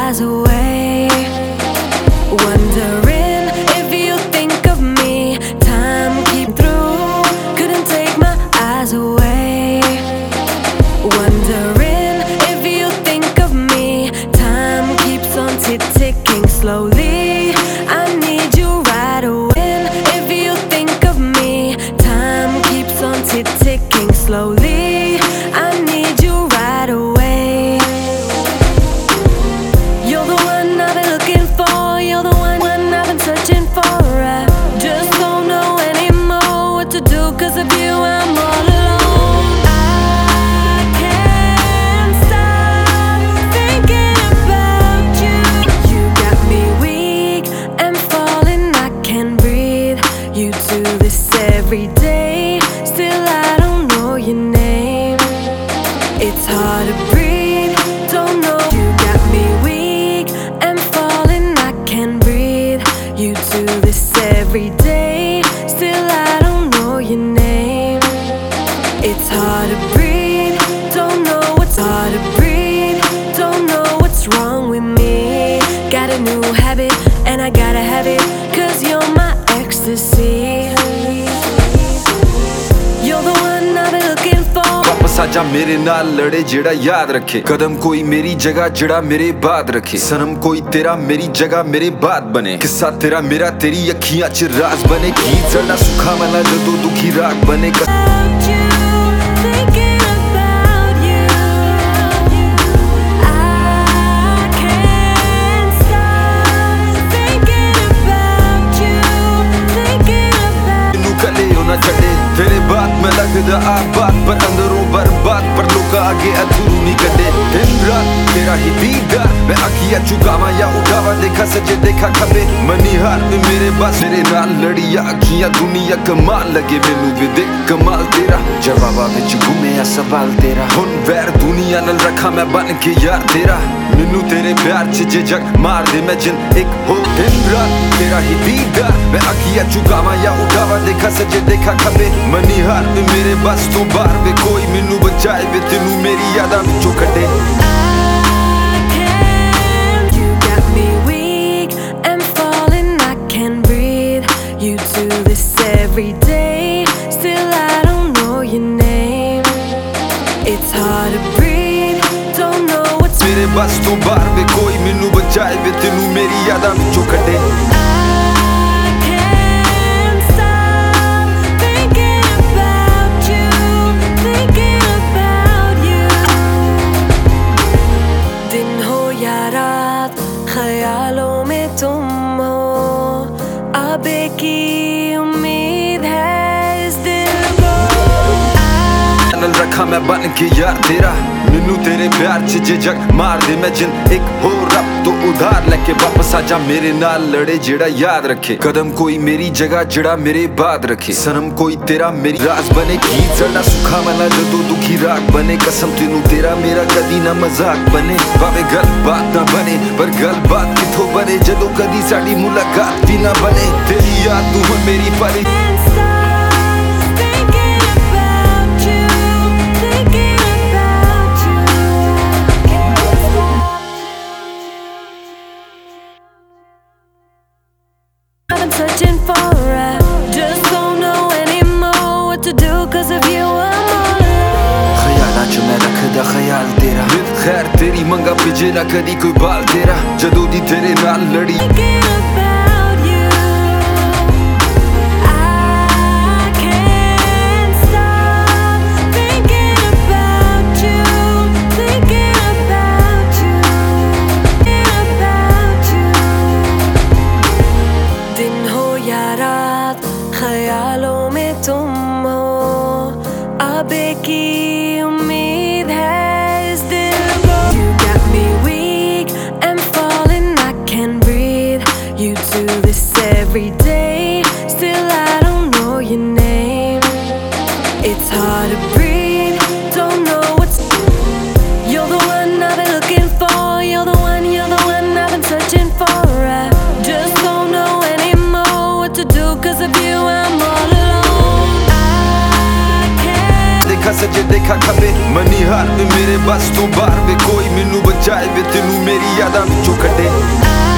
eyes away, wondering if you think of me. Time keep through, couldn't take my eyes away, wondering if you think of me. Time keeps on ticking slowly, I need you right away. If you think of me, time keeps on ticking slowly, I need you right away. You're the one I've been looking for, you're the one I've been searching for. I just don't know anymore what to do, 'cause of you I'm all alone. I can't stop thinking about you. You got me weak and falling, I can't breathe. You do this every day, still I don't know your name. It's hard to breathe, don't know. You got me weak and falling, I can't breathe. You do this every day, still I don't know your name. It's hard to breathe, don't know what's hard to breathe. Don't know what's wrong with me. Got a new habit and I gotta have it, 'cause you're my ecstasy. You're the one I've been looking for. वापस आजा मेरे नाल लड़े जेड़ा याद रखे, कदम कोई मेरी जगह जेड़ा मेरे बाद रखे। सनम कोई तेरा मेरी जगह मेरे बाद बने, किस्सा तेरा मेरा तेरी अखियां च राज बने। गीत साडा सुखा वाला जदों दुखी राग बने। तेरे बात में लगदा आबाद, पर अंदरों बर्बाद, पर लोग आगे अधूरू नहीं कटे। दिन रात तेरा ही दीदार, मैं अखियां चुकावा या उठावा, देखा सजे देखा खबे मनी हार में मेरे बस। मेरे नाल लड़ी या अखियां दुनिया कमाल लगे मैनू वे देख कमाल तेरा। जवाबा विच घूमे आ सवाल तेरा, हुन वैर दुनिया नाल रखा मैं बन के यार तेरा। मैनू तेरे प्यार च जे जग मार दे मैं जिन एक हो। दिन रात तेरा ही दीदार, मैं अखियां चुकावा या उठावा, देखा सजे देखा खबे मनी हार में मेरे बस तो बाहर वे कोई मैनू बचाए वे तेनू मेरी यादां विचों कढे। You do this every day, still I don't know your name. It's hard to breathe, don't know what's मेरे बस तो बाहर वे कोई मैनू बचाए वे तेनू मेरी यादां विचों कढे। ख्यालों में तुम हो, अब एक ही उम्मीद है इस दिल को। नल रखा मैं बन के यार तेरा, मैनू तेरे प्यार च जे जग मार दे मैं जिन एक हो। रब तो उधार लेके वापस आजा मेरे नाल लड़े जेड़ा याद रखे, कदम कोई मेरी जगह जेड़ा मेरे बाद रखे। सनम कोई तेरा मेरी राज बने, गीत साडा सुखा वाला जदों दुखी राग बने। कसम तेनू तेरा मेरा कदी ना मजाक बने, भावे गल बात ना बने, पर गल बात किथों बने जदों कदी साडी मुलाकात भी ना बने। तेरी याद तू हुण मेरी परी। I'm searching for, I just don't know anymore what to do, 'cause of you I'm all alone. ख्यालां च मैं रखदा ख्याल तेरा, मिल खैर तेरी मंगा पिजे ना कदी कोई बाल तेरा। जदों दी तेरे नाल लड़ी Thinking about you, I can't stop thinking about you, thinking about you, thinking about you. दिन हो या रात, ख्यालों में तुम हो, अब एक ही उम्मीद है इस दिल को। You got me weak and falling, I can't breathe. You बस तू बाहर वे कोई मैनू बचाए वे तेनू मेरी यादां विचों कड्ढे